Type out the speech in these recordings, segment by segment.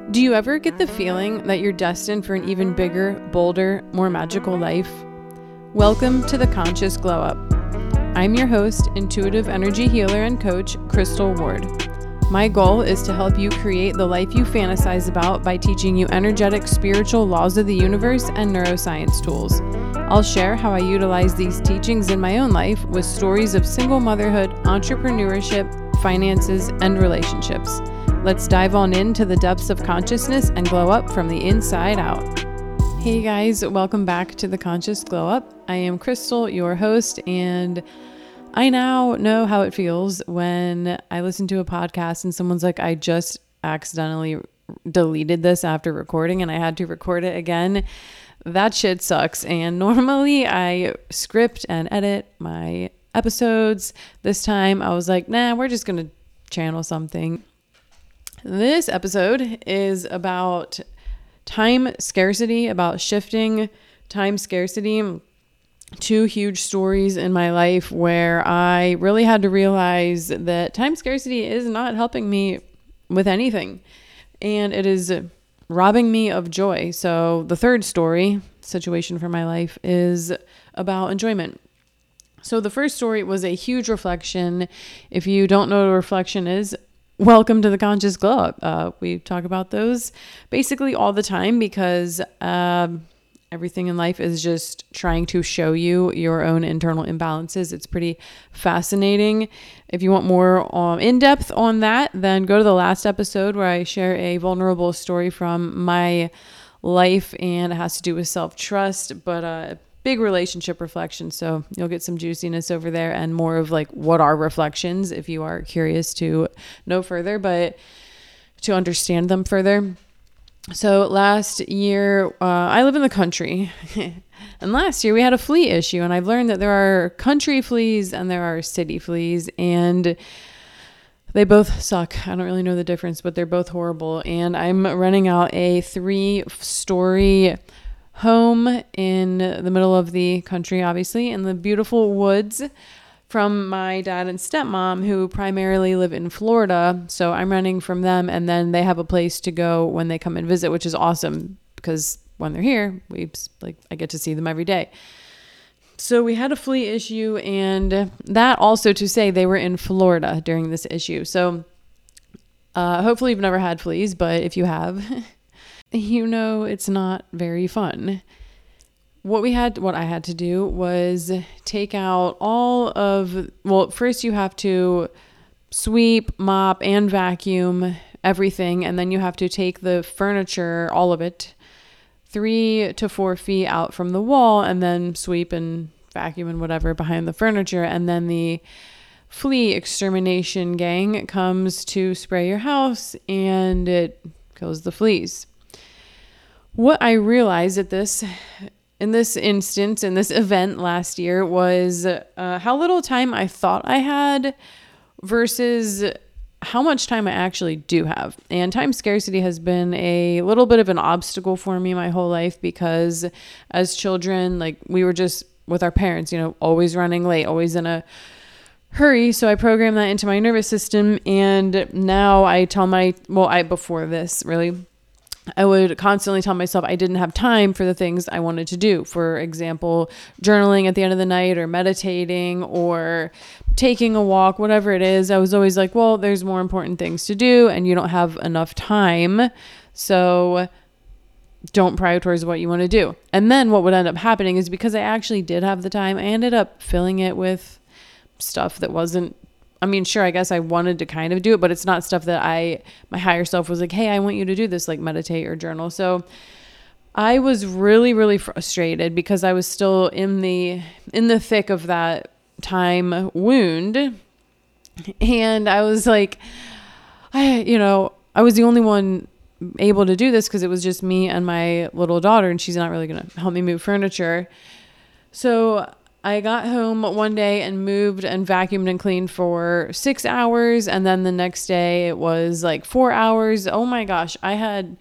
Do you ever get the feeling that you're destined for an even bigger, bolder, more magical life? Welcome to the Conscious Glow Up. I'm your host, intuitive energy healer and coach, Crystal Ward. My goal is to help you create the life you fantasize about by teaching you energetic, spiritual laws of the universe and neuroscience tools. I'll share how I utilize these teachings in my own life with stories of single motherhood, entrepreneurship, finances, and relationships. Let's dive on into the depths of consciousness and glow up from the inside out. Hey guys, welcome back to the Conscious Glow Up. I am Crystal, your host, and I now know how it feels when I listen to a podcast and someone's like, I just accidentally deleted this after recording and I had to record it again. That shit sucks. And normally I script and edit my episodes. This time I was like, nah, we're just going to channel something. This episode is about time scarcity, about shifting time scarcity. Two huge stories in my life where I really had to realize that time scarcity is not helping me with anything, and it is robbing me of joy. So the third situation for my life is about enjoyment. So the first story was a huge reflection. If you don't know what a reflection is, welcome to the Conscious Glow Up. We talk about those basically all the time because everything in life is just trying to show you your own internal imbalances. It's pretty fascinating. If you want more in depth on that, then go to the last episode where I share a vulnerable story from my life, and it has to do with self-trust, but a big relationship reflection. So you'll get some juiciness over there and more of like what are reflections if you are curious to know further, but to understand them further. So last year, I live in the country, and last year we had a flea issue, and I've learned that there are country fleas and there are city fleas, and they both suck. I don't really know the difference, but they're both horrible. And I'm renting out a 3-story home in the middle of the country, obviously, in the beautiful woods, from my dad and stepmom, who primarily live in Florida. So I'm renting from them, and then they have a place to go when they come and visit, which is awesome because when they're here, I get to see them every day. So we had a flea issue, and that also to say they were in Florida during this issue. So hopefully you've never had fleas, but if you have, you know it's not very fun. What I had to do was take out first you have to sweep, mop, and vacuum everything. And then you have to take the furniture, all of it, 3 to 4 feet out from the wall, and then sweep and vacuum and whatever behind the furniture. And then the flea extermination gang comes to spray your house, and it kills the fleas. What I realized in this event last year was how little time I thought I had versus how much time I actually do have. And time scarcity has been a little bit of an obstacle for me my whole life because as children, we were just with our parents, always running late, always in a hurry. So I programmed that into my nervous system. And now before this really, I would constantly tell myself I didn't have time for the things I wanted to do. For example, journaling at the end of the night or meditating or taking a walk, whatever it is. I was always like, well, there's more important things to do and you don't have enough time. So don't prioritize what you want to do. And then what would end up happening is because I actually did have the time, I ended up filling it with stuff that wasn't, sure, I guess I wanted to kind of do it, but it's not stuff that my higher self was like, hey, I want you to do this, like meditate or journal. So I was really, really frustrated because I was still in the thick of that time wound. And I was like, I was the only one able to do this because it was just me and my little daughter, and she's not really going to help me move furniture. So I got home one day and moved and vacuumed and cleaned for 6 hours. And then the next day it was 4 hours. Oh my gosh. I had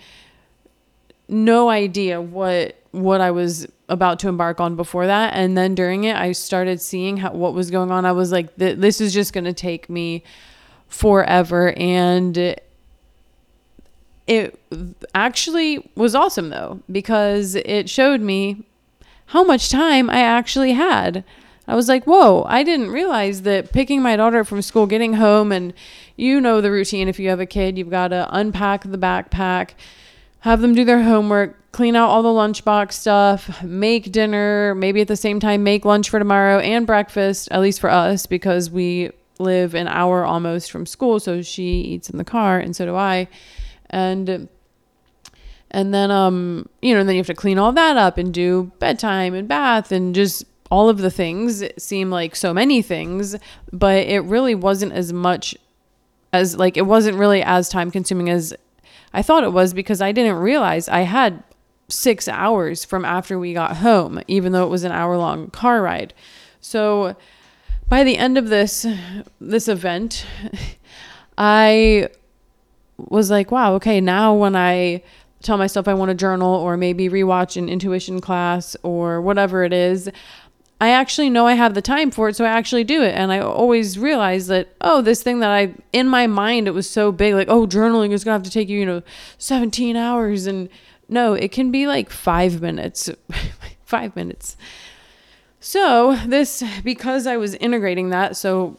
no idea what I was about to embark on before that. And then during it, I started seeing what was going on. I was like, this is just going to take me forever. And It actually was awesome though, because it showed me how much time I actually had. I was like, whoa, I didn't realize that picking my daughter up from school, getting home, and you know the routine. If you have a kid, you've got to unpack the backpack, have them do their homework, clean out all the lunchbox stuff, make dinner, maybe at the same time make lunch for tomorrow and breakfast, at least for us, because we live an hour almost from school. So she eats in the car and so do I. And then, and then you have to clean all that up and do bedtime and bath and just all of the things. It seem like so many things, but it really wasn't as much as it wasn't really as time consuming as I thought it was, because I didn't realize I had 6 hours from after we got home, even though it was an hour-long car ride. So by the end of this event, I was like, wow, okay, now when I tell myself I want to journal or maybe rewatch an intuition class or whatever it is, I actually know I have the time for it, so I actually do it. And I always realize that, this thing that in my mind, it was so big, journaling is going to have to take you, 17 hours. And no, it can be 5 minutes, 5 minutes. So because I was integrating that,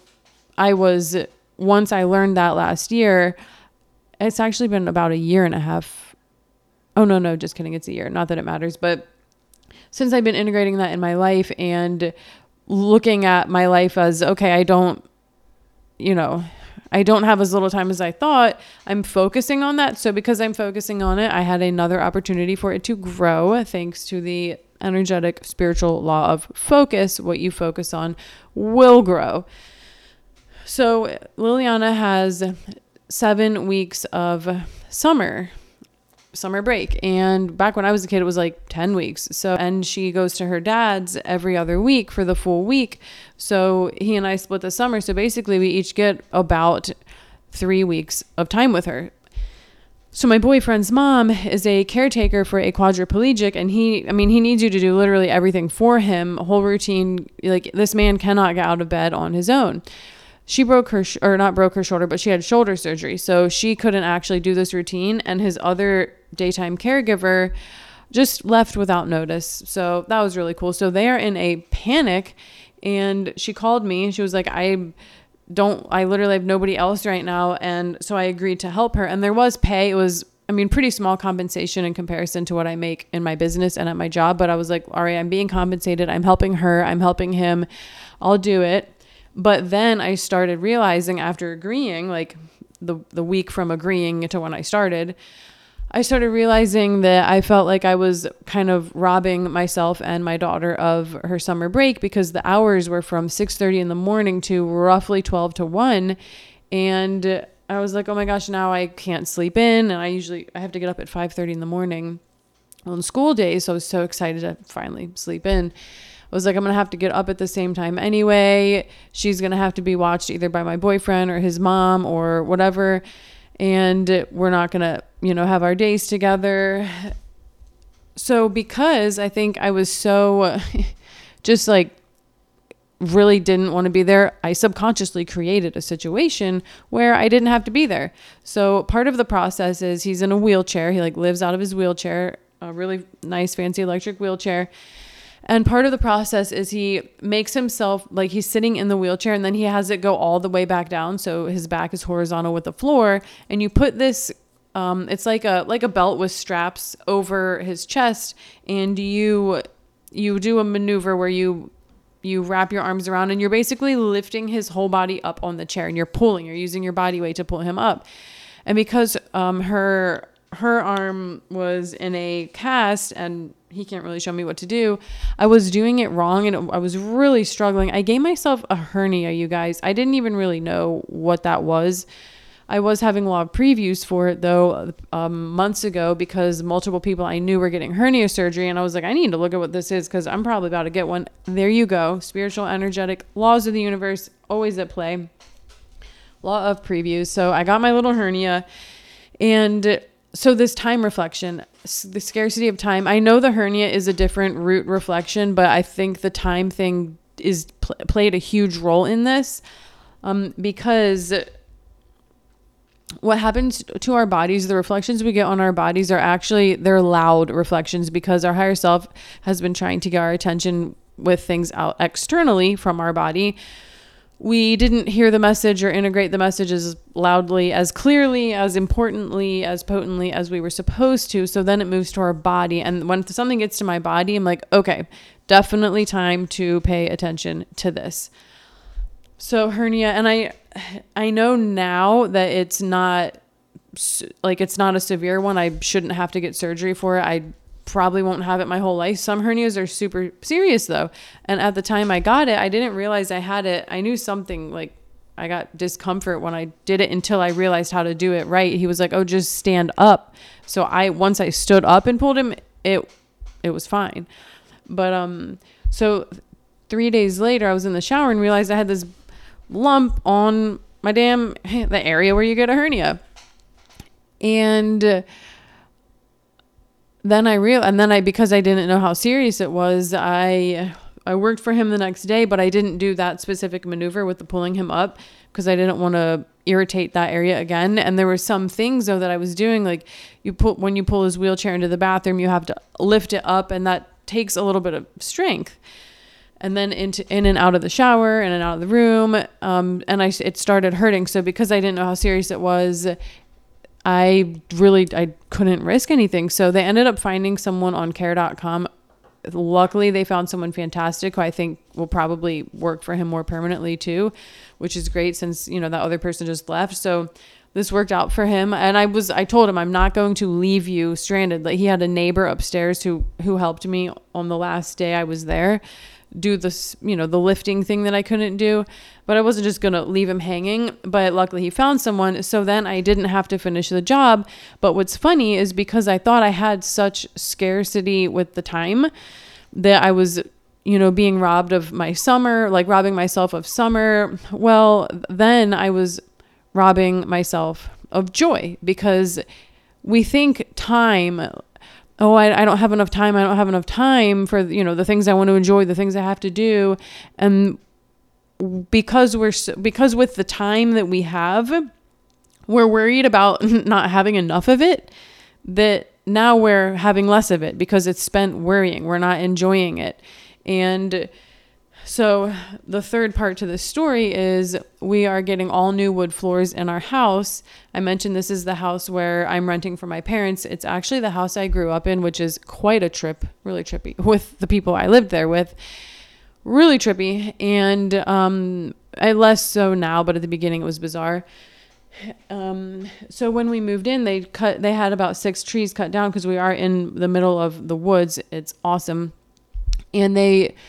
once I learned that last year, it's actually been about a year and a half. Oh, no, just kidding. It's a year. Not that it matters, but since I've been integrating that in my life and looking at my life as, okay, I don't have as little time as I thought, I'm focusing on that. So because I'm focusing on it, I had another opportunity for it to grow, thanks to the energetic spiritual law of focus. What you focus on will grow. So Liliana has 7 weeks of summer break. And back when I was a kid, it was 10 weeks. And she goes to her dad's every other week for the full week. So he and I split the summer. So basically we each get about 3 weeks of time with her. So my boyfriend's mom is a caretaker for a quadriplegic, and he needs you to do literally everything for him, whole routine. This man cannot get out of bed on his own. She not broke her shoulder, but she had shoulder surgery. So she couldn't actually do this routine. And his other daytime caregiver just left without notice. So that was really cool. So they are in a panic, and she called me and she was like, I literally have nobody else right now. And so I agreed to help her. And there was pay. It was, pretty small compensation in comparison to what I make in my business and at my job. But I was like, all right, I'm being compensated. I'm helping her. I'm helping him. I'll do it. But then I started realizing, after agreeing, the week from agreeing to when I started realizing that I felt like I was kind of robbing myself and my daughter of her summer break, because the hours were from 6:30 in the morning to roughly 12 to 1. And I was like, oh my gosh, now I can't sleep in. And I have to get up at 5:30 in the morning on school days. So I was so excited to finally sleep in. I was like, I'm going to have to get up at the same time anyway. She's going to have to be watched either by my boyfriend or his mom or whatever. And we're not going to, have our days together. So because I think I was so just really didn't want to be there, I subconsciously created a situation where I didn't have to be there. So part of the process is he's in a wheelchair. He lives out of his wheelchair, a really nice, fancy electric wheelchair. And part of the process is he makes himself he's sitting in the wheelchair, and then he has it go all the way back down. So his back is horizontal with the floor, and you put this, it's like a belt with straps over his chest. And you do a maneuver where you wrap your arms around, and you're basically lifting his whole body up on the chair, and you're using your body weight to pull him up. And because, her arm was in a cast and he can't really show me what to do, I was doing it wrong, and I was really struggling. I gave myself a hernia, you guys. I didn't even really know what that was. I was having a lot of previews for it though, months ago, because multiple people I knew were getting hernia surgery, and I was like, I need to look at what this is, because I'm probably about to get one. There you go. Spiritual, energetic laws of the universe, always at play. Law of previews. So I got my little hernia, and so this time reflection, the scarcity of time. I know the hernia is a different root reflection, but I think the time thing is played a huge role in this, because what happens to our bodies, the reflections we get on our bodies are actually, they're loud reflections because our higher self has been trying to get our attention with things out externally from our body. We didn't hear the message or integrate the message as loudly, as clearly, as importantly, as potently as we were supposed to. So then it moves to our body. And when something gets to my body, I'm like, okay, definitely time to pay attention to this. So hernia, and I know now that it's not a severe one. I shouldn't have to get surgery for it. I probably won't have it my whole life. Some hernias are super serious though. And at the time I got it, I didn't realize I had it. I knew something, like I got discomfort when I did it until I realized how to do it right. He was like, oh, just stand up. So once I stood up and pulled him, it was fine. But, so 3 days later, I was in the shower and realized I had this lump on my the area where you get a hernia. And then because I didn't know how serious it was, I worked for him the next day, but I didn't do that specific maneuver with the pulling him up because I didn't want to irritate that area again. And there were some things though that I was doing, like when you pull his wheelchair into the bathroom, you have to lift it up, and that takes a little bit of strength. And then in and out of the shower, in and out of the room. And it started hurting. So because I didn't know how serious it was, I couldn't risk anything. So they ended up finding someone on care.com. Luckily, they found someone fantastic who I think will probably work for him more permanently too, which is great since, that other person just left. So this worked out for him. And I told him, I'm not going to leave you stranded. Like, he had a neighbor upstairs who helped me on the last day I was there do this, the lifting thing that I couldn't do, but I wasn't just going to leave him hanging. But luckily he found someone. So then I didn't have to finish the job. But what's funny is because I thought I had such scarcity with the time that I was, being robbed of my summer, like robbing myself of summer. Well, then I was robbing myself of joy because we think time, I don't have enough time. I don't have enough time for, the things I want to enjoy, the things I have to do. And because with the time that we have, we're worried about not having enough of it, that now we're having less of it because it's spent worrying. We're not enjoying it. And so the third part to this story is we are getting all new wood floors in our house. I mentioned this is the house where I'm renting from my parents. It's actually the house I grew up in, which is quite a trip, really trippy with the people I lived there with. Really trippy. And I less so now, but at the beginning it was bizarre. So when we moved in, they had about 6 trees cut down because we are in the middle of the woods. It's awesome. And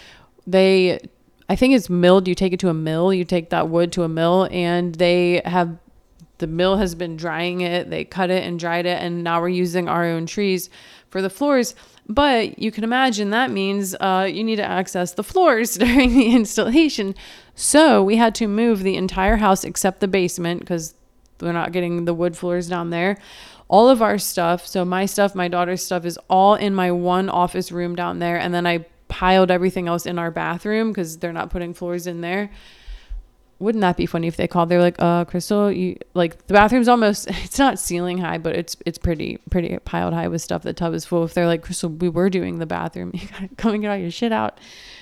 I think it's milled. You take it to a mill, you take that wood to a mill, and the mill has been drying it. They cut it and dried it. And now we're using our own trees for the floors. But you can imagine that means you need to access the floors during the installation. So we had to move the entire house except the basement because we're not getting the wood floors down there. All of our stuff, so my stuff, my daughter's stuff, is all in my one office room down there. And then I piled everything else in our bathroom because they're not putting floors in there. Wouldn't that be funny if they called? They're like, Crystal, the bathroom's almost, it's not ceiling high, but it's pretty piled high with stuff. The tub is full. If they're like, Crystal, we were doing the bathroom. You gotta come and get all your shit out.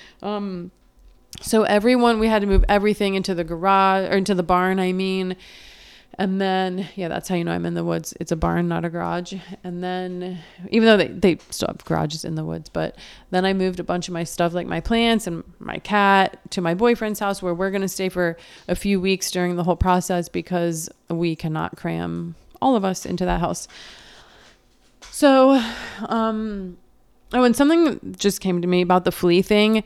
So we had to move everything into the garage, or into the barn, And then, that's how you know I'm in the woods. It's a barn, not a garage. And then, even though they still have garages in the woods, but then I moved a bunch of my stuff, like my plants and my cat, to my boyfriend's house, where we're going to stay for a few weeks during the whole process because we cannot cram all of us into that house. So, and something just came to me about the flea thing.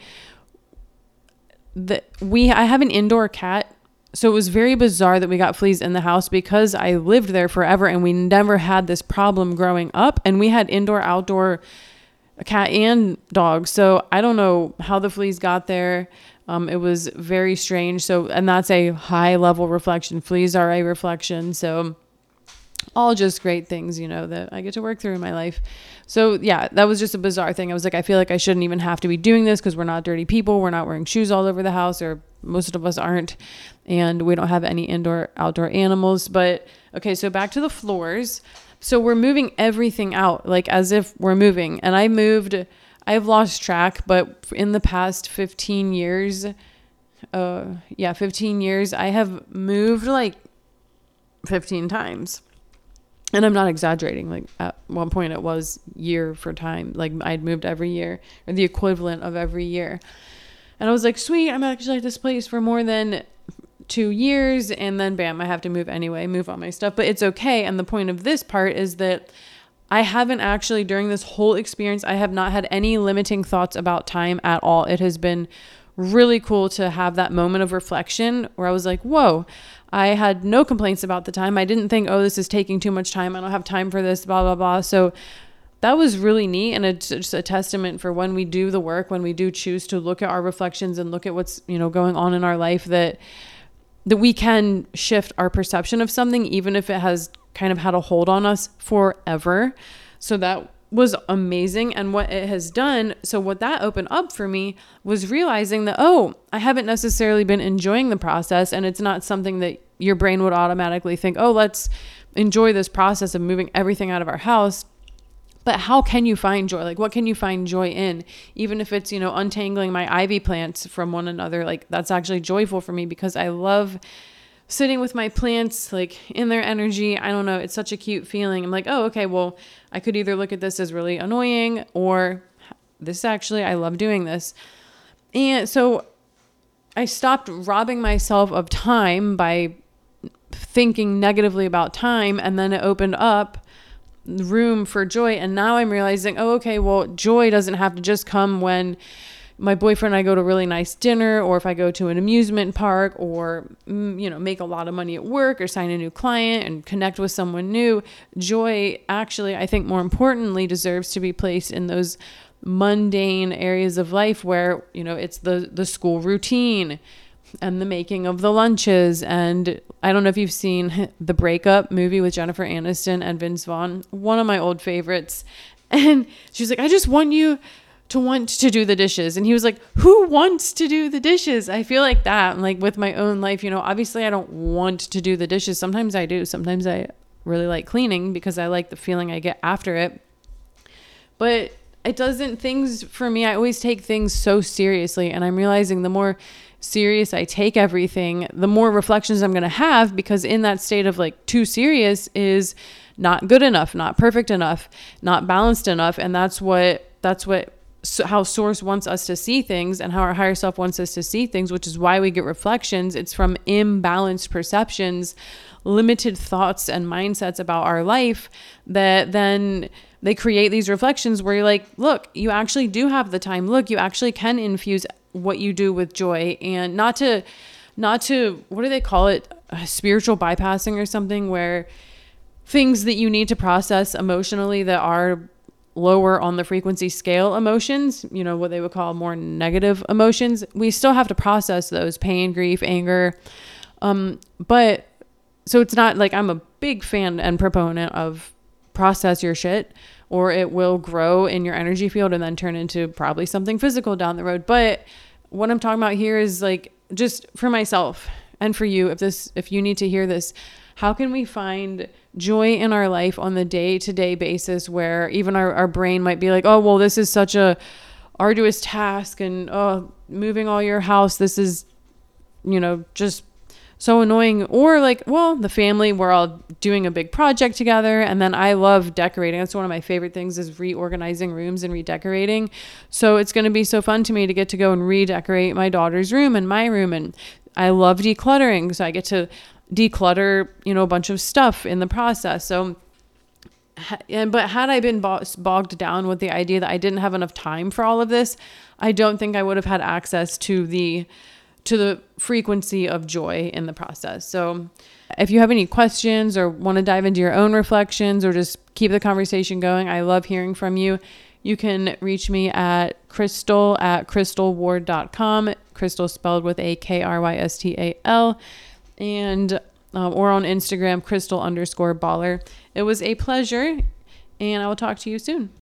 I have an indoor cat. So it was very bizarre that we got fleas in the house because I lived there forever and we never had this problem growing up, and we had indoor, outdoor, cat and dog. So I don't know how the fleas got there. It was very strange. And that's a high level reflection. Fleas are a reflection. So all just great things, that I get to work through in my life. So yeah, that was just a bizarre thing. I was like, I feel like I shouldn't even have to be doing this because we're not dirty people. We're not wearing shoes all over the house, or most of us aren't. And we don't have any outdoor animals. But okay, so back to the floors. So we're moving everything out, like as if we're moving. And I've lost track, but in the past 15 years, 15 years, I have moved like 15 times. And I'm not exaggerating. Like at one point it was year for time. Like I'd moved every year, or the equivalent of every year. And I was like, sweet, I'm actually at this place for more than 2 years. And then bam, I have to move anyway, move all my stuff. But it's okay. And the point of this part is that I haven't actually, during this whole experience, I have not had any limiting thoughts about time at all. It has been really cool to have that moment of reflection where I was like, whoa, I had no complaints about the time. I didn't think, oh, this is taking too much time. I don't have time for this, blah, blah, blah. So that was really neat. And it's just a testament for when we do the work, when we do choose to look at our reflections and look at what's, going on in our life, that we can shift our perception of something, even if it has kind of had a hold on us forever. So that was amazing. And what it has done, so what that opened up for me was realizing that, I haven't necessarily been enjoying the process. And it's not something that your brain would automatically think, let's enjoy this process of moving everything out of our house. But how can you find joy? Like, what can you find joy in? Even if it's, untangling my ivy plants from one another, like that's actually joyful for me because I love sitting with my plants, like in their energy. I don't know. It's such a cute feeling. I'm like, okay, well, I could either look at this as really annoying or this actually, I love doing this. And so I stopped robbing myself of time by thinking negatively about time. And then it opened up room for joy. And now I'm realizing, okay, well, joy doesn't have to just come when my boyfriend and I go to a really nice dinner, or if I go to an amusement park, or, make a lot of money at work, or sign a new client and connect with someone new. Joy actually, I think more importantly, deserves to be placed in those mundane areas of life where, it's the school routine and the making of the lunches. And I don't know if you've seen The Breakup movie with Jennifer Aniston and Vince Vaughn, one of my old favorites. And she's like, I just want you to want to do the dishes. And he was like, who wants to do the dishes? I feel like that. And like with my own life, obviously I don't want to do the dishes. Sometimes I do. Sometimes I really like cleaning because I like the feeling I get after it. But it doesn't, things for me, I always take things so seriously. And I'm realizing the more serious I take everything, the more reflections I'm going to have, because in that state of like too serious is not good enough, not perfect enough, not balanced enough. And that's how Source wants us to see things, and how our higher self wants us to see things, which is why we get reflections. It's from imbalanced perceptions, limited thoughts and mindsets about our life, that then they create these reflections where you're like, look, you actually do have the time. Look, you actually can infuse what you do with joy, and not to, what do they call it? Spiritual bypassing or something, where things that you need to process emotionally that are lower on the frequency scale emotions, what they would call more negative emotions, we still have to process those: pain, grief, anger. But so it's not like, I'm a big fan and proponent of process your shit, or it will grow in your energy field and then turn into probably something physical down the road. But what I'm talking about here is like, just for myself and for you, if you need to hear this, how can we find joy in our life on the day-to-day basis, where even our brain might be like, oh, well, this is such a arduous task, and moving all your house, this is, just so annoying. Or like, well, the family, we're all doing a big project together. And then I love decorating. That's one of my favorite things, is reorganizing rooms and redecorating. So it's going to be so fun to me to get to go and redecorate my daughter's room and my room. And I love decluttering. So I get to declutter, a bunch of stuff in the process. So, but had I been bogged down with the idea that I didn't have enough time for all of this, I don't think I would have had access to the frequency of joy in the process. So if you have any questions or want to dive into your own reflections, or just keep the conversation going, I love hearing from you. You can reach me at crystal@crystalward.com. Crystal spelled with a Krystal. And or on Instagram, crystal_baller. It was a pleasure, and I will talk to you soon.